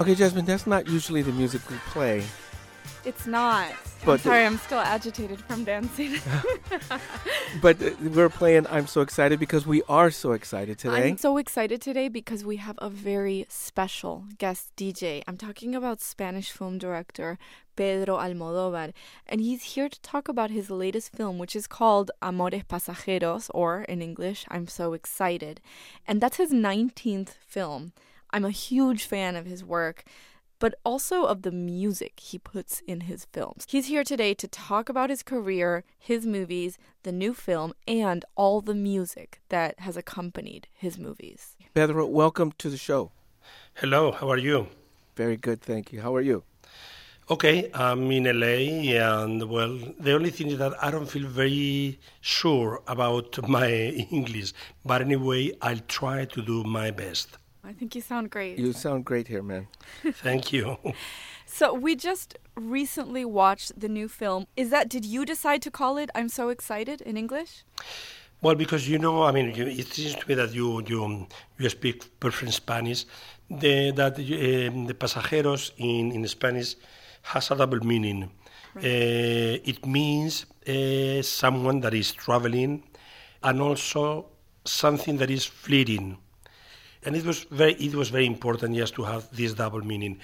Okay, Jasmine, that's not usually the music we play. It's not. But I'm sorry, I'm still agitated from dancing. But we're playing I'm So Excited because we are so excited today. I'm so excited today because we have a very special guest DJ. I'm talking about Spanish film director Pedro Almodóvar, and he's here to talk about his latest film, which is called Amores Pasajeros, or in English, I'm So Excited. And that's his 19th film. I'm a huge fan of his work, but also of the music he puts in his films. He's here today to talk about his career, his movies, the new film, and all the music that has accompanied his movies. Pedro, welcome to the show. Hello, how are you? Very good, thank you. How are you? Okay, I'm in LA, and well, the only thing is that I don't feel very sure about my English, but anyway, I'll try to do my best. I think you sound great. You sound great here, man. Thank you. So we just recently watched the new film. Did you decide to call it I'm So Excited in English? Well, because it seems to me that you speak perfect Spanish. The pasajeros in Spanish has a double meaning. Right. It means someone that is traveling, and also something that is fleeting. And it was very important just to have this double meaning.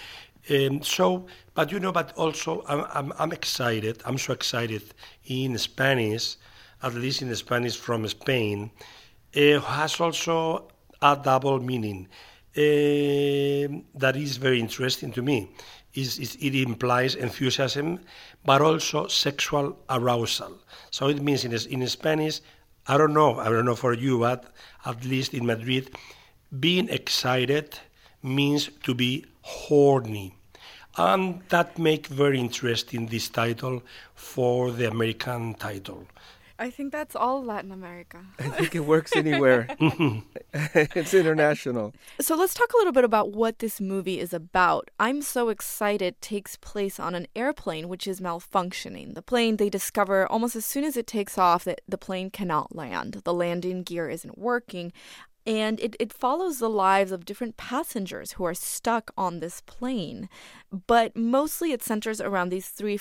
But also I'm excited. I'm so excited in Spanish, at least in Spanish from Spain. Has also a double meaning that is very interesting to me. It implies enthusiasm, but also sexual arousal. So it means in Spanish, I don't know for you, but at least in Madrid, being excited means to be horny. And that makes very interesting this title for the American title. I think that's all Latin America. I think it works anywhere. It's international. So let's talk a little bit about what this movie is about. I'm So Excited takes place on an airplane which is malfunctioning. The plane, they discover almost as soon as it takes off that the plane cannot land. The landing gear isn't working. And it follows the lives of different passengers who are stuck on this plane. But mostly it centers around these three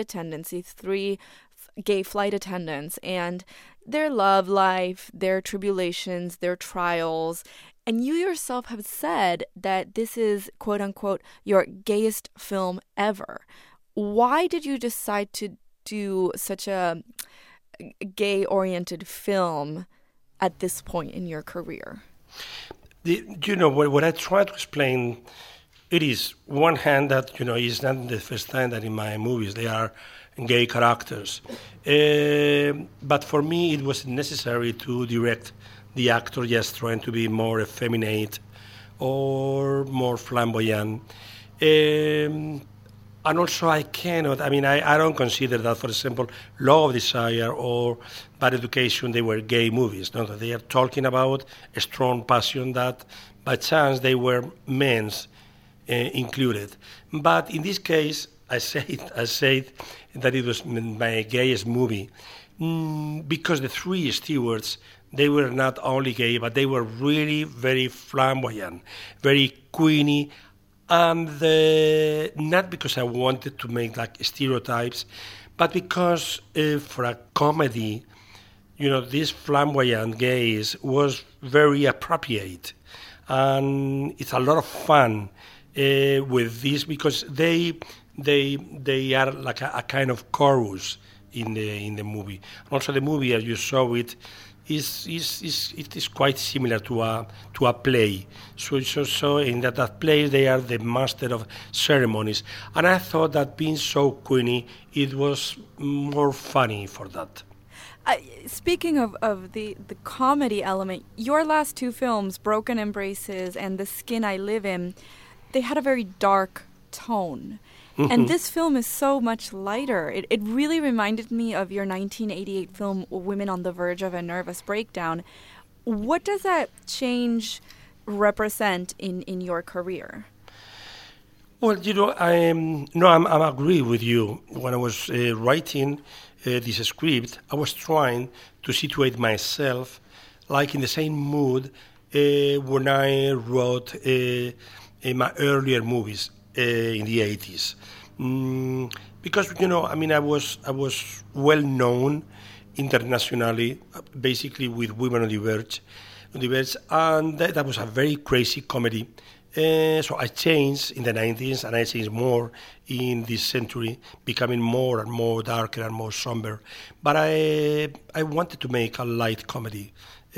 gay flight attendants, and their love life, their tribulations, their trials. And you yourself have said that this is, quote unquote, your gayest film ever. Why did you decide to do such a gay-oriented film at this point in your career? What I try to explain, it is one hand that, it's not the first time that in my movies they are gay characters. But for me, it was necessary to direct the actor just trying to be more effeminate or more flamboyant. And also I don't consider that, for example, Law of Desire or Bad Education, they were gay movies. No, they are talking about a strong passion that by chance they were men's included. But in this case, I said that it was my gayest movie because the three stewards, they were not only gay, but they were really very flamboyant, very queenie. And not because I wanted to make like stereotypes, but because for a comedy, this flamboyant gays was very appropriate, and it's a lot of fun with this because they are like a kind of chorus in the movie. And also the movie, as you saw it is quite similar to a play. So in that play they are the master of ceremonies, and I thought that being so queenie, it was more funny for that. Speaking of the comedy element, your last two films, Broken Embraces and The Skin I Live In, they had a very dark tone. Mm-hmm. And this film is so much lighter. It really reminded me of your 1988 film, Women on the Verge of a Nervous Breakdown. What does that change represent in your career? Well, I agree with you. When I was writing this script, I was trying to situate myself like in the same mood when I wrote my earlier movies. in the 80s. Because, I was well known internationally, basically with Women on the Verge, and that was a very crazy comedy. So I changed in the 90s, and I changed more in this century, becoming more and more darker and more somber. But I wanted to make a light comedy.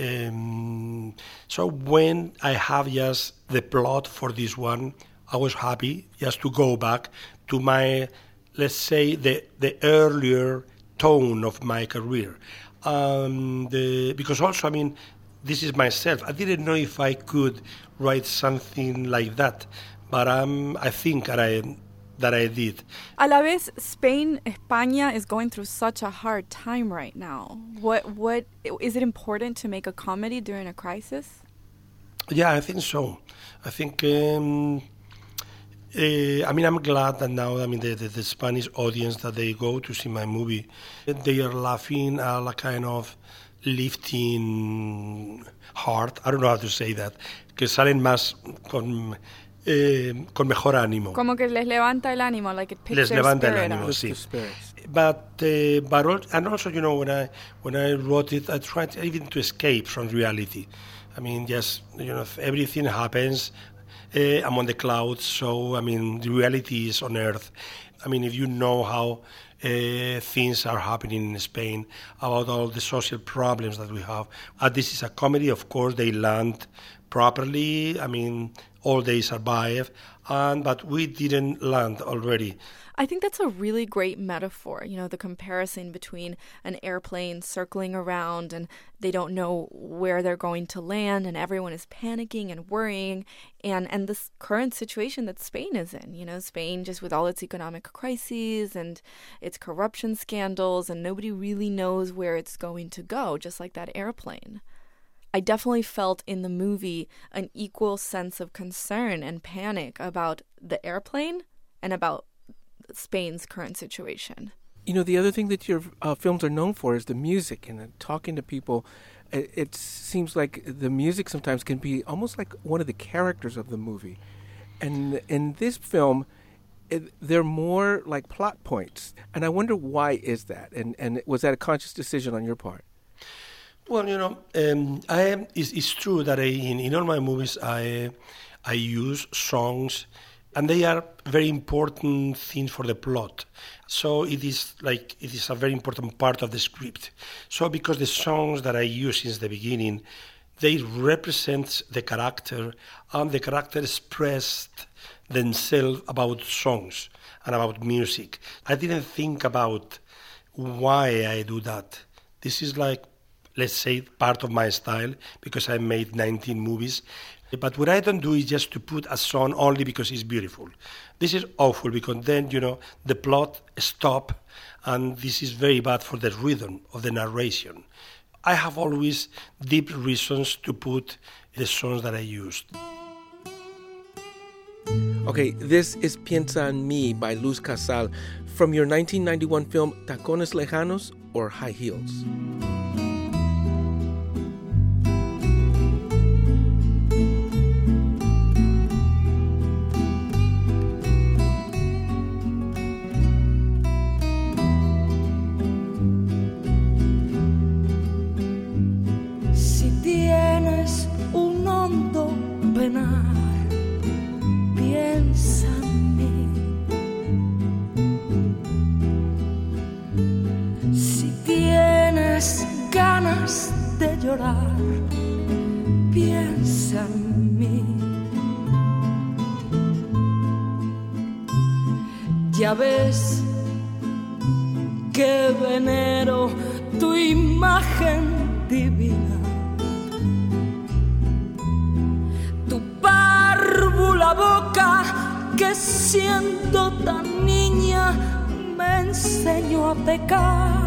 So when I have just the plot for this one, I was happy just to go back to my, let's say, the earlier tone of my career. Because also, this is myself. I didn't know if I could write something like that, but I think that I did. A la vez, España is going through such a hard time right now. What is it important to make a comedy during a crisis? Yeah, I think so. I think. I'm glad that now, the Spanish audience that they go to see my movie, they are laughing at a kind of lifting heart. I don't know how to say that. Que salen más con mejor ánimo. Como que les levanta el ánimo, like it picks their levanta spirit el ánimo, up. sí. But also, when I wrote it, I tried even to escape from reality. Just, everything happens. I'm on the clouds, so, the reality is on Earth. If you know how things are happening in Spain, about all the social problems that we have. This is a comedy, of course, they land properly. All they survive, but we didn't land already. I think that's a really great metaphor, the comparison between an airplane circling around and they don't know where they're going to land and everyone is panicking and worrying and this current situation that Spain is in, Spain just with all its economic crises and its corruption scandals and nobody really knows where it's going to go, just like that airplane. I definitely felt in the movie an equal sense of concern and panic about the airplane and about Spain's current situation. The other thing that your films are known for is the music and talking to people. It seems like the music sometimes can be almost like one of the characters of the movie. And in this film, they're more like plot points. And I wonder why is that? And was that a conscious decision on your part? Well, it's true that in all my movies I use songs, and they are very important things for the plot. So it is a very important part of the script. So because the songs that I use since the beginning, they represent the character, and the character expressed themselves about songs and about music. I didn't think about why I do that. This is let's say, part of my style, because I made 19 movies. But what I don't do is just to put a song only because it's beautiful. This is awful, because then, the plot stops, and this is very bad for the rhythm of the narration. I have always deep reasons to put the songs that I used. Okay, this is Piensa en Mí by Luz Casal from your 1991 film Tacones Lejanos or High Heels. Piensa en mí. Ya ves que venero tu imagen divina, tu párvula boca que siendo tan niña me enseñó a pecar.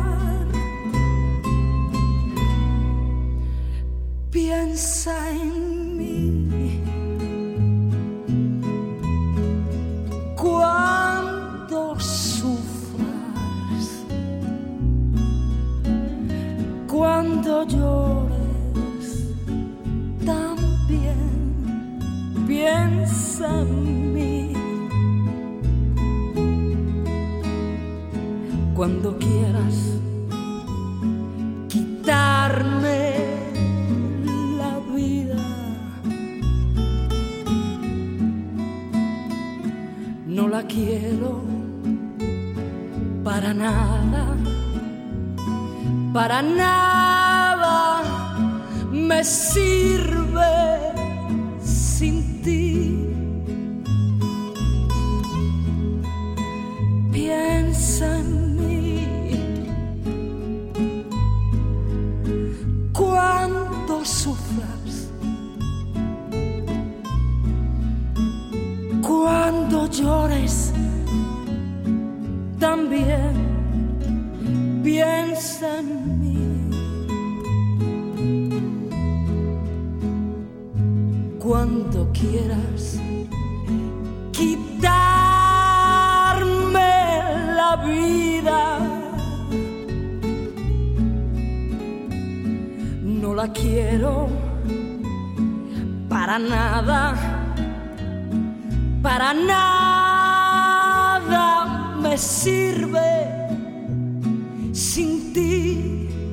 Piensa en mí cuando sufras, cuando llores también. Piensa en mí Cuando quieras quitarme la vida, no la quiero para nada, para nada me sirve sin ti. Piensa en mí cuando sufras, cuando llores, también piensa en mí. Cuando quieras quitarme la vida, no la quiero para nada, para nada me sirve sin ti.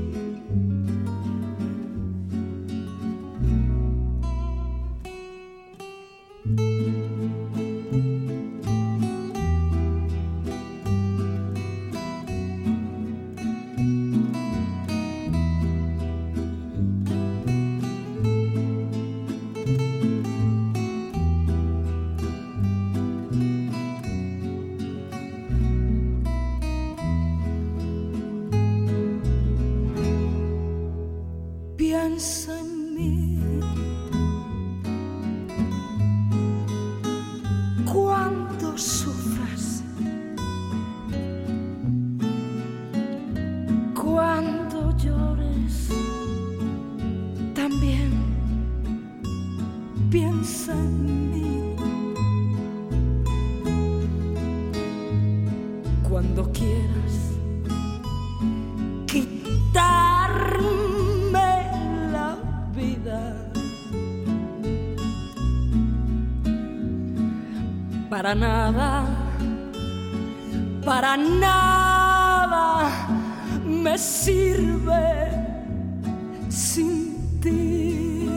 Piensa en mí cuando sufras, cuando llores, también piensa en mí. Cuando quieras quitarme la vida, para nada, para nada me sirve sin ti.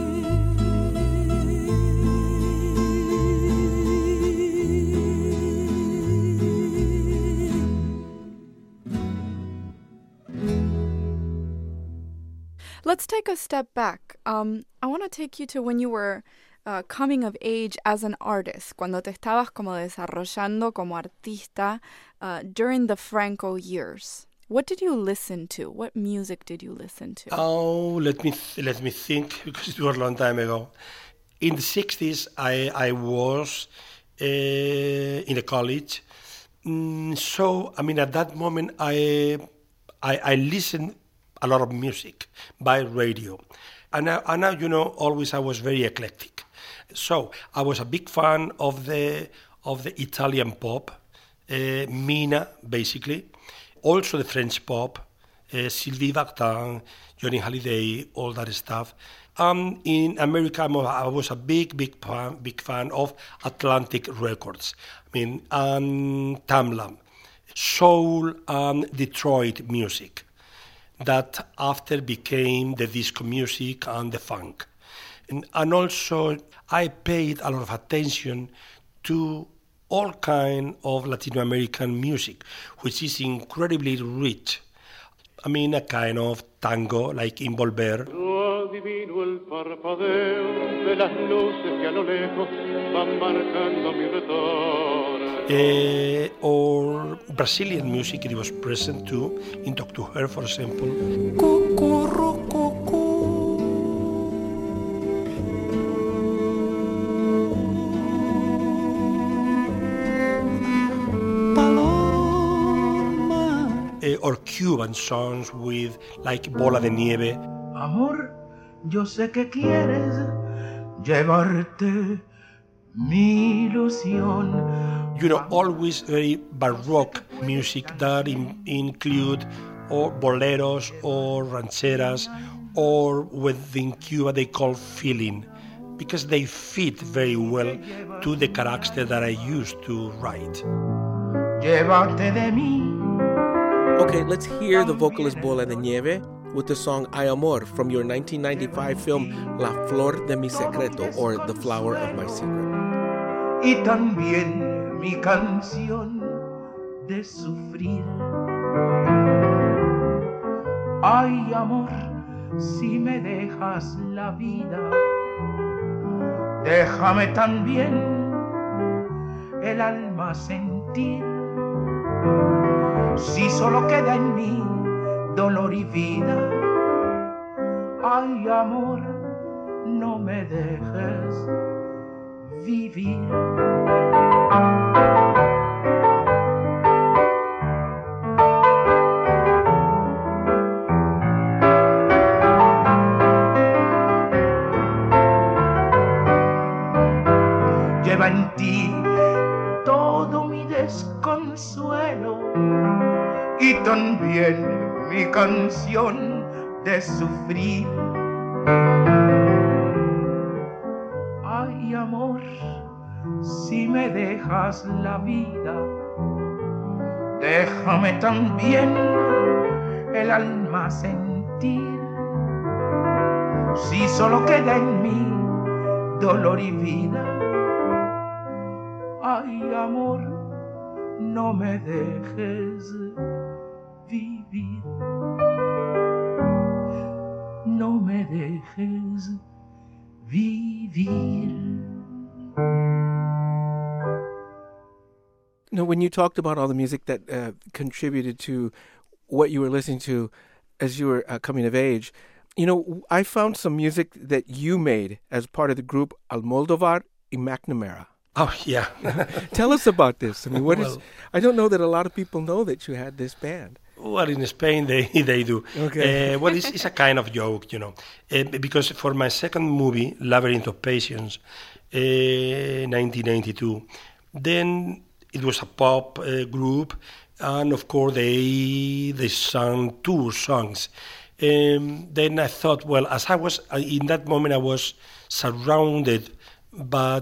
Let's take a step back. I want to take you to when you were coming of age as an artist, cuando te estabas como desarrollando como artista during the Franco years. What did you listen to? What music did you listen to? Oh, let me think, because it was a long time ago. In the 60s, I was in the college. So, I mean, at that moment, I listened a lot of music by radio. And now, you know, always I was very eclectic. So I was a big fan of the Italian pop, Mina, basically. Also the French pop, Sylvie Vartan, Johnny Hallyday, all that stuff. In America, I was a big fan of Atlantic Records. I mean, Tamla, soul and Detroit music. That after became the disco music and the funk. And also I paid a lot of attention to all kind of Latin American music, which is incredibly rich. I mean, a kind of tango like Envolver. Adivino el parpadeo de las luces que a lo lejos van marcando mi retorno. Or Brazilian music, it was present too, in Talk to Her, for example. Or Cuban songs with like Bola de Nieve. Amor, yo sé que quieres llevarte mi ilusión. You know, always very baroque music that include or boleros or rancheras, or what in Cuba they call feeling, because they fit very well to the character that I used to write. Llévate de mí Okay, let's hear the vocalist Bola de Nieve with the song Ay Amor from your 1995 film La Flor de mi Secreto, or The Flower of My Secret. Y también mi canción de sufrir. Ay, amor, si me dejas la vida, déjame también el alma sentir. Si solo queda en mí dolor y vida, ay, amor, no me dejes vivir. Lleva en ti todo mi desconsuelo y también mi canción de sufrir. Ay, amor, si me dejas la vida, déjame también el alma sentir. Si solo queda en mí dolor y vida, ay, amor, no me dejes vivir. No me dejes vivir. Now, when you talked about all the music that contributed to what you were listening to as you were coming of age, you know, I found some music that you made as part of the group Almodóvar y McNamara. Oh, yeah. Tell us about this. I mean, I don't know that a lot of people know that you had this band. Well, in Spain, they do. Okay. Well, it's a kind of joke, you know. Because for my second movie, Labyrinth of Patience, 1992, then it was a pop group, and of course they sang 2 songs. Then I thought, well, as I was, in that moment I was surrounded by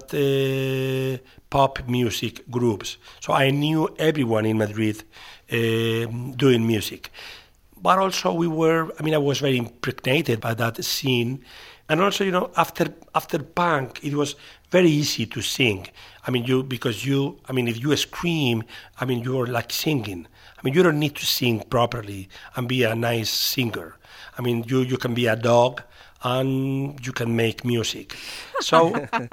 pop music groups. So I knew everyone in Madrid doing music. But also I was very impregnated by that scene. And also, you know, after punk, it was very easy to sing. I mean, if you scream, I mean, you're like singing. I mean, you don't need to sing properly and be a nice singer. I mean, you can be a dog and you can make music. So,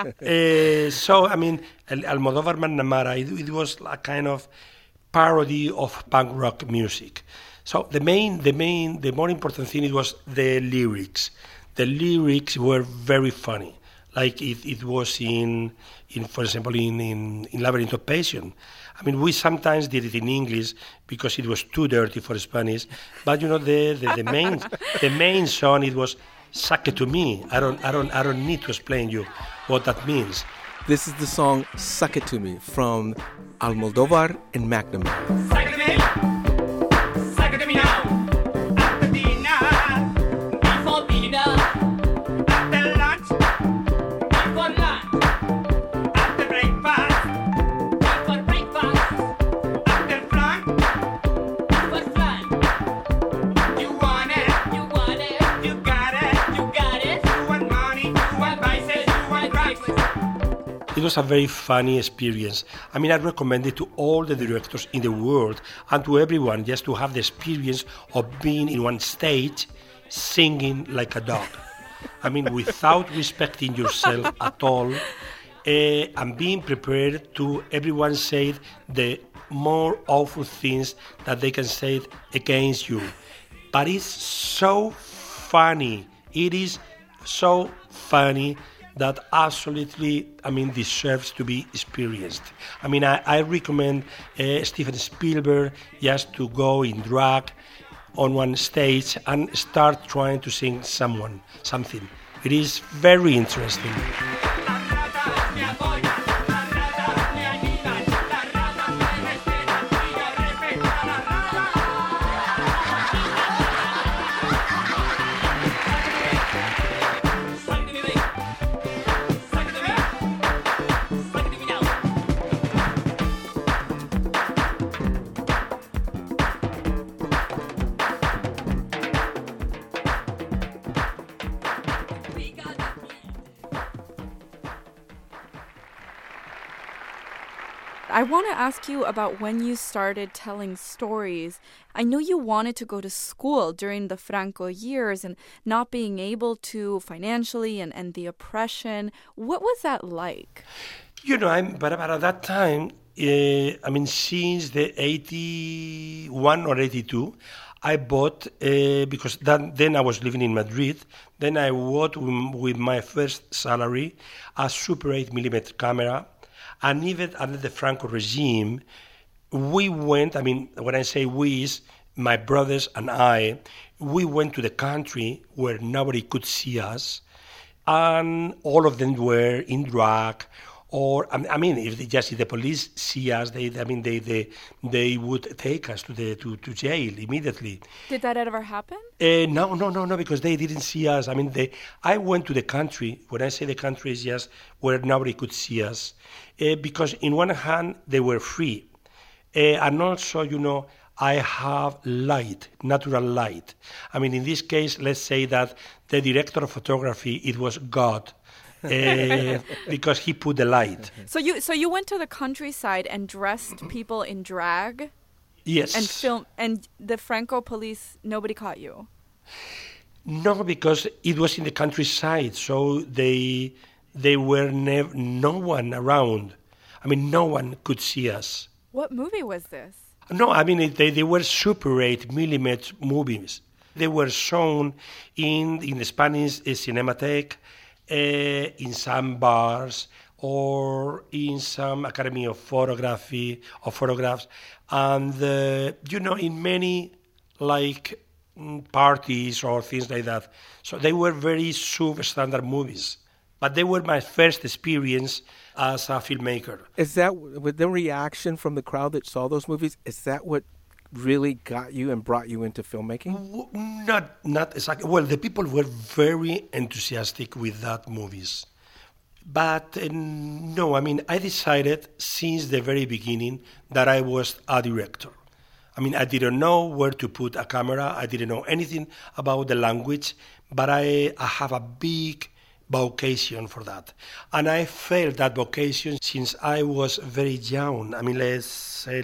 I mean, Almodóvar McNamara, it was a kind of parody of punk rock music. So the more important thing, it was the lyrics. The lyrics were very funny. Like it was in for example, in Labyrinth of Patience. I mean, we sometimes did it in English because it was too dirty for Spanish. But you know, the main song, it was "Suck It to Me." I don't need to explain you what that means. This is the song "Suck It to Me" from Almodóvar and McNamara. Suck it to me. Suck it to me now. After dinner, before dinner, after lunch, before lunch, after breakfast, before breakfast, after flan, before flan. You want it, you want it, you got it, you got it. You want money, you want vices, you want drugs. It was a very funny experience. I mean, I recommend it to all the directors in the world and to everyone just to have the experience of being in one stage singing like a dog. I mean, without respecting yourself at all and being prepared to everyone say the more awful things that they can say against you. But it's so funny. It is so funny that absolutely, I mean, deserves to be experienced. I mean, I recommend Steven Spielberg just to go in drag on one stage and start trying to sing something. It is very interesting. I want to ask you about when you started telling stories. I know you wanted to go to school during the Franco years and not being able to financially and the oppression. What was that like? But at that time, since the 81 or 82, I bought, because then I was living in Madrid, then I bought with my first salary a Super 8mm camera. And even under the Franco regime, we went, when I say we, is my brothers and I, we went to the country where nobody could see us, and all of them were in drag. Or if the police see us, they would take us to jail immediately. Did that ever happen? No, because they didn't see us. I went to the country. When I say the country, is just where nobody could see us, because in one hand they were free, and also I have light, natural light. In this case, let's say that the director of photography, it was God. Because he put the light. So you went to the countryside and dressed people in drag? Yes. And film, and the Franco police, nobody caught you? No, because it was in the countryside, so they were no one around. No one could see us. What movie was this? No, they were Super 8mm movies. They were shown in the Spanish Cinematheque, in some bars or in some Academy of Photography or photographs, and in many parties or things like that. So they were very substandard movies, but they were my first experience as a filmmaker. Is that with the reaction from the crowd that saw those movies? Is that what really got you and brought you into filmmaking? Not exactly. Well, the people were very enthusiastic with that movies. But no, I decided since the very beginning that I was a director. I didn't know where to put a camera. I didn't know anything about the language, but I have a big vocation for that. And I felt that vocation since I was very young. Let's say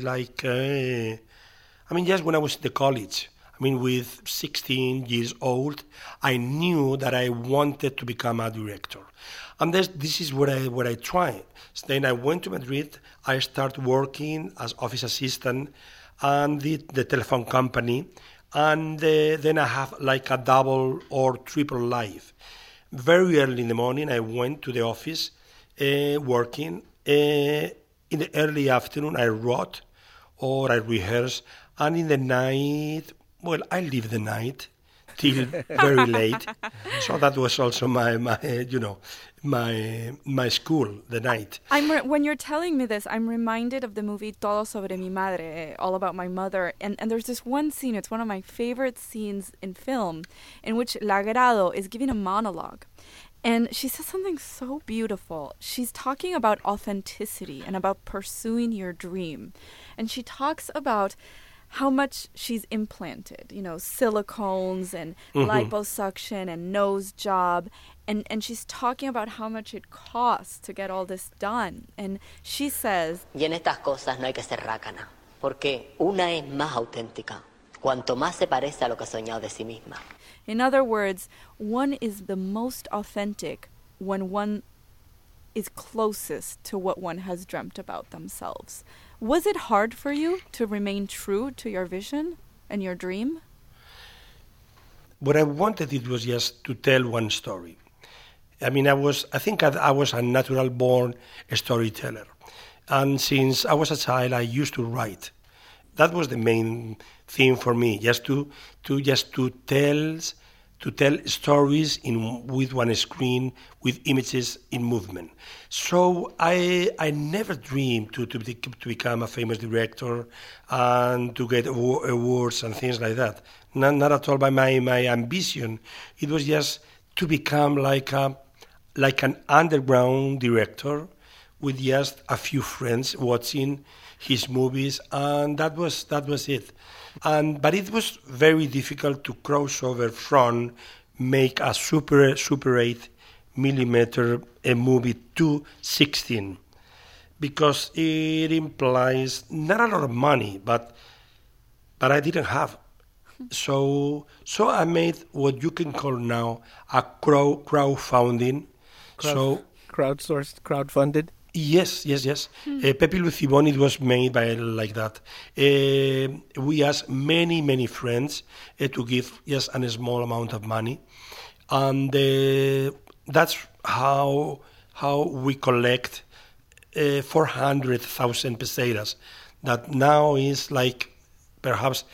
just when I was in the college, with 16 years old, I knew that I wanted to become a director. And this is what I tried. So then I went to Madrid, I started working as office assistant and the telephone company, and then I have a double or triple life. Very early in the morning, I went to the office working. In the early afternoon, I wrote or I rehearsed. And in the night, I lived the night till very late. So that was also my school, the night. When you're telling me this, I'm reminded of the movie Todo sobre mi madre, all about my mother. And there's this one scene, it's one of my favorite scenes in film, in which La Grado is giving a monologue. And she says something so beautiful. She's talking about authenticity and about pursuing your dream. And she talks about how much she's implanted, silicones and liposuction and nose job. And she's talking about how much it costs to get all this done. And she says, Y en estas cosas no hay que ser rácana, porque una es más auténtica, cuanto más se parece a lo que ha soñado de sí misma. In other words, one is the most authentic when one is closest to what one has dreamt about themselves. Was it hard for you to remain true to your vision and your dream? What I wanted it was just to tell one story. I think I was a natural born storyteller. And since I was a child, I used to write. That was the main thing for me, just to tell stories with one screen, with images in movement. So I never dreamed to become a famous director and to get awards and things like that. Not at all by my ambition. It was just to become like an underground director with just a few friends watching his movies, and that was it. But it was very difficult to cross over from make a Super 8mm movie to 16, because it implies not a lot of money, but I didn't have. So I made what you can call now a crowdfunding. Crowdsourced, crowdfunded? Yes. Pepe Lucibon, it was made by like that. We asked many friends to give just a small amount of money. And that's how we collect 400,000 pesetas. That now is like perhaps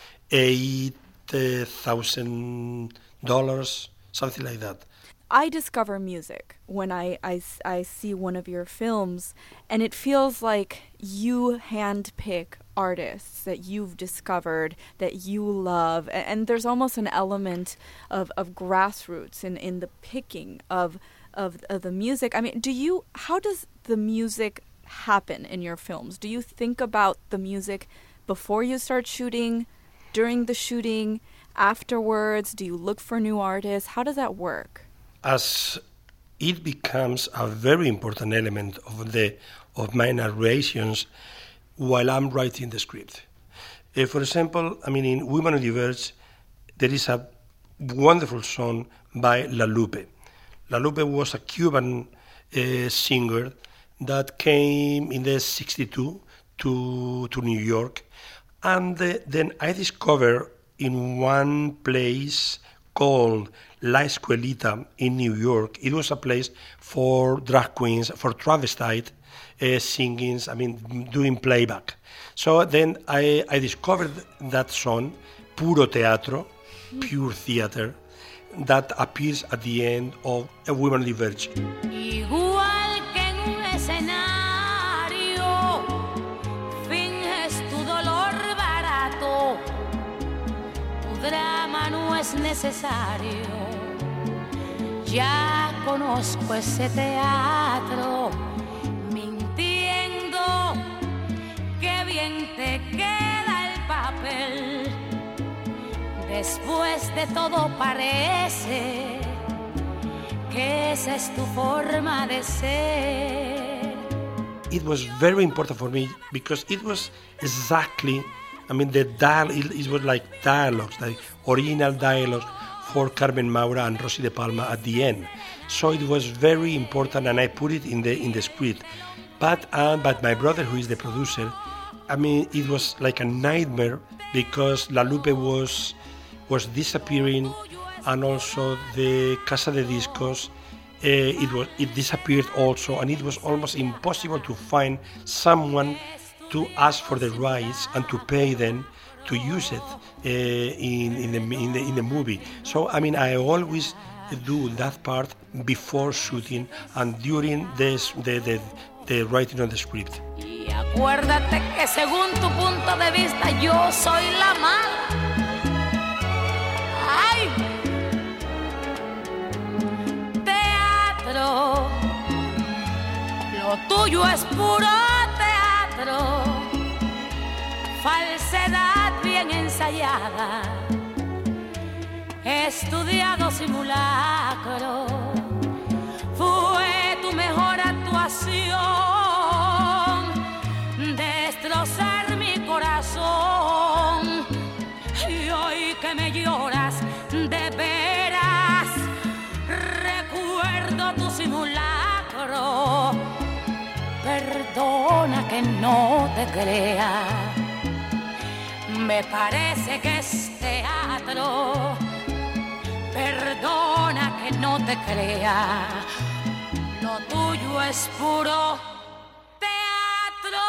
$8,000, something like that. I discover music when I see one of your films, and it feels like you handpick artists that you've discovered, that you love, and there's almost an element of grassroots in the picking of the music. I mean, how does the music happen in your films? Do you think about the music before you start shooting, during the shooting, afterwards? Do you look for new artists? How does that work? As it becomes a very important element of my narrations while I'm writing the script. For example, I mean, in Women of the Verge, there is a wonderful song by La Lupe. La Lupe was a Cuban singer that came in the 62 to New York. And then I discovered in one place called La Escuelita in New York. It was a place for drag queens, for travestite singing, doing playback. So then I discovered that song, Puro Teatro, Pure Theater, that appears at the end of A Woman of the Verge. Igual que en un escenario, finges tu dolor barato, tu drama no es necesario. Ya conozco ese teatro, mintiendo, qué bien te queda el papel. Después de todo parece que esa es tu forma de ser. It was very important for me because it was exactly, it was like dialogues, like original dialogues for Carmen Maura and Rosy de Palma at the end. So it was very important, and I put it in the script. But my brother, who is the producer, it was like a nightmare because La Lupe was disappearing, and also the Casa de Discos, it disappeared also, and it was almost impossible to find someone to ask for the rights and to pay them to use it in the movie. So I always do that part before shooting and during the writing of the script. Y acuérdate que según tu punto de vista yo soy la mala. ¡Ay! Teatro, lo tuyo es puro teatro, falsedad bien ensayada, estudiado simulacro, fue tu mejor actuación, destrozar mi corazón, y hoy que me lloras de veras, recuerdo tu simulacro, perdona que no te crea, me parece que es teatro, perdona que no te crea, lo tuyo es puro teatro.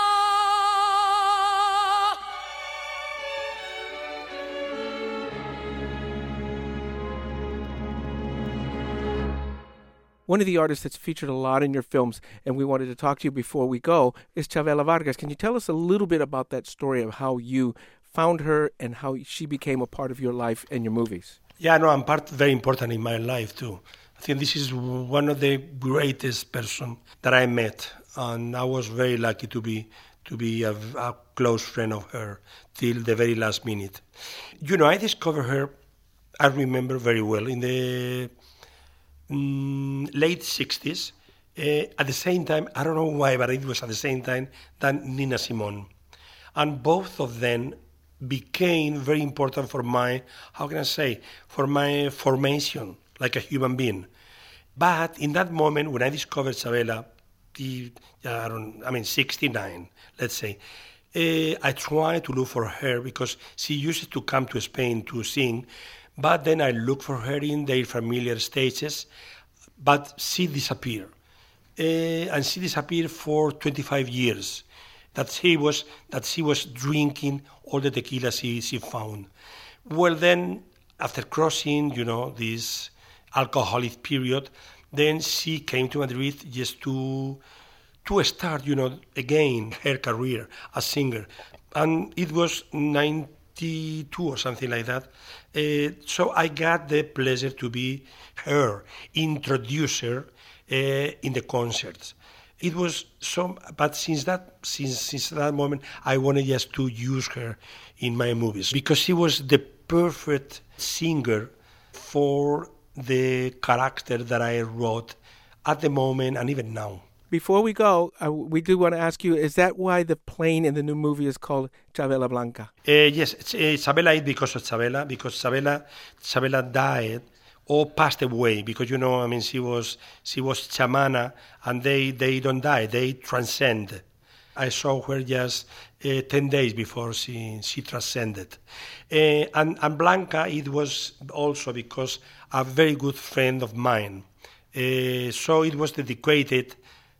One of the artists that's featured a lot in your films, and we wanted to talk to you before we go, is Chavela Vargas. Can you tell us a little bit about that story of how you found her and how she became a part of your life and your movies? Yeah, no, very important in my life too. I think this is one of the greatest person that I met, and I was very lucky to be a close friend of her till the very last minute. I discovered her, I remember very well, in the late 60s. At the same time, I don't know why, but it was at the same time than Nina Simone. And both of them became very important for my, for my formation like a human being. But in that moment, when I discovered Chabela, 69, let's say, I tried to look for her because she used to come to Spain to sing, but then I looked for her in their familiar stages, but she disappeared. And she disappeared for 25 years. That she was drinking all the tequila she found. Well, then, after crossing, this alcoholic period, then she came to Madrid just to start, again her career as singer. And it was 92 or something like that. So I got the pleasure to be her introducer in the concerts. It was but since that moment, I wanted just to use her in my movies because she was the perfect singer for the character that I wrote at the moment and even now. Before we go, we do want to ask you, is that why the plane in the new movie is called Chabela Blanca? Yes, Chabela is because of Chabela, because Chabela died or passed away, because, she was chamana, and they don't die, they transcend. I saw her just 10 days before she transcended. And Blanca, it was also because a very good friend of mine. So it was dedicated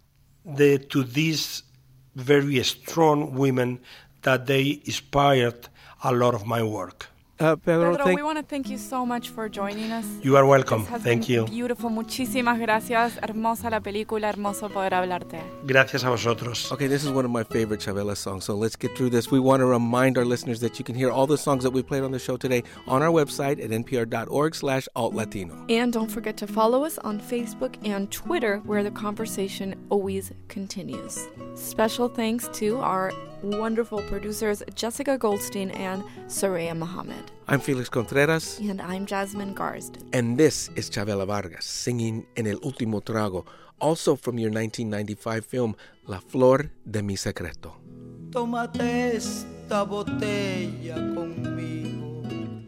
to these very strong women that they inspired a lot of my work. Pedro, we want to thank you so much for joining us. You are welcome. This has Thank been you. Beautiful. Muchísimas gracias. Hermosa la película. Hermoso poder hablarte. Gracias a vosotros. Okay, this is one of my favorite Chabela songs, so let's get through this. We want to remind our listeners that you can hear all the songs that we played on the show today on our website at npr.org/altlatino. And don't forget to follow us on Facebook and Twitter, where the conversation always continues. Special thanks to our wonderful producers Jessica Goldstein and Soraya Mohammed. I'm Felix Contreras. And I'm Jasmine Garsd. And this is Chabela Vargas singing En el Último Trago, also from your 1995 film La Flor de mi Secreto. Tómate esta botella conmigo,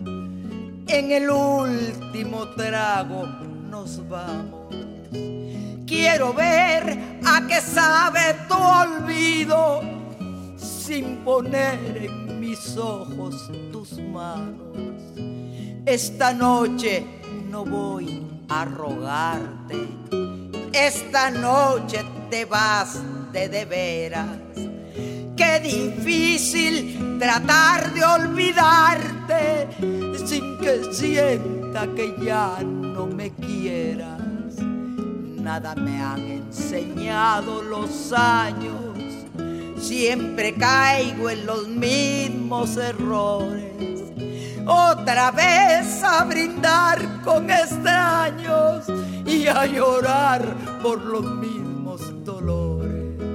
en el último trago nos vamos. Quiero ver a qué sabe tu olvido, sin poner en mis ojos tus manos. Esta noche no voy a rogarte, esta noche te vas de veras. Qué difícil tratar de olvidarte sin que sienta que ya no me quieras. Nada me han enseñado los años, siempre caigo en los mismos errores. Otra vez a brindar con extraños y a llorar por los mismos dolores.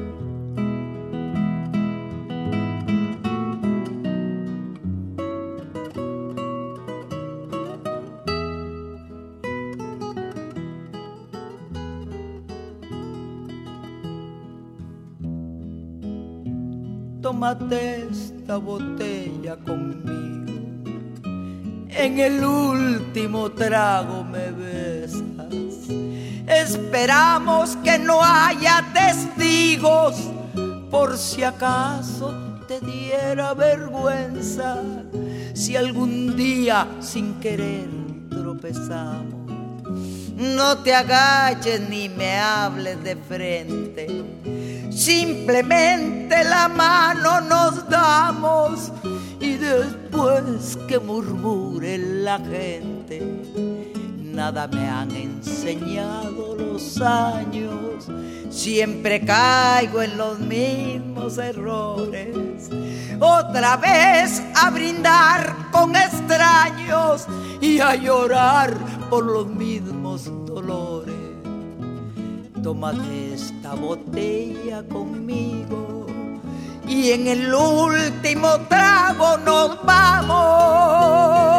Tómate esta botella conmigo, en el último trago me besas. Esperamos que no haya testigos, por si acaso te diera vergüenza, si algún día sin querer tropezamos. No te agaches ni me hables de frente, simplemente la mano nos damos y después que murmure la gente. Nada me han enseñado los años, siempre caigo en los mismos errores. Otra vez a brindar con extraños y a llorar por los mismos dolores. Tómate esta botella conmigo y en el último trago nos vamos.